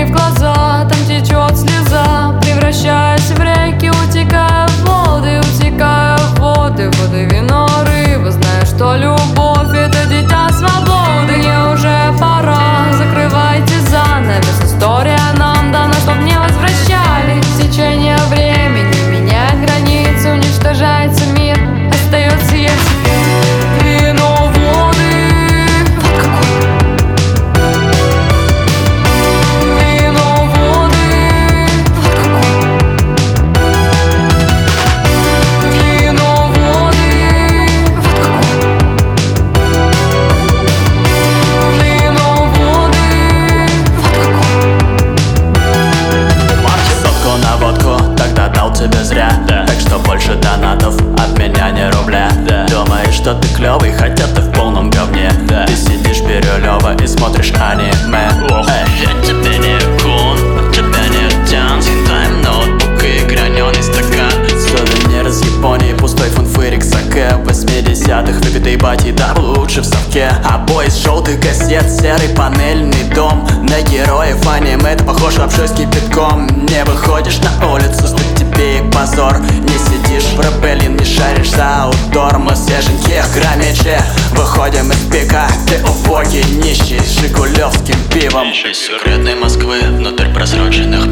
в глаза, там течет слеза, превращаясь в реки, утекая в воды, воды, вино, рыба. Знаю, что любовь — это дитя свободы. Мне уже пора, закрывайте занавес. История нам дана, чтоб не возвращались. Течение времени меняет границы, уничтожается мир, остается есть вино, воды. Вот какой. Вино, воды. Вот какой. Вино, воды. Вот какой. Вино, воды. Вот какой. Сотку на водку тогда дал тебе зря, так что больше донатов от меня не рубля. Думаешь, что ты клёвый, хотя ты в полном говне. Ты сидишь бирюлёво и смотришь аниме. Я тебе не кун, тебя не тян. Хентаем ноутбук и граненый стакан. Сувенир из Японии, пустой фунфырик саке. В 80-х выпитый батей, да лучше в совке. Обои из желтых кассет, серый панельный дом. На героев аниме ты похож лапшой с кипятком. Не выходишь на улицу, стыд тебе и позор. Не сидишь в рабелин, не шаришь за аутдор. Мы свеженькие в граммече, выходим из пика. Ты убогий, нищий, с жигулевским пивом. Из секретной Москвы внутрь просроченных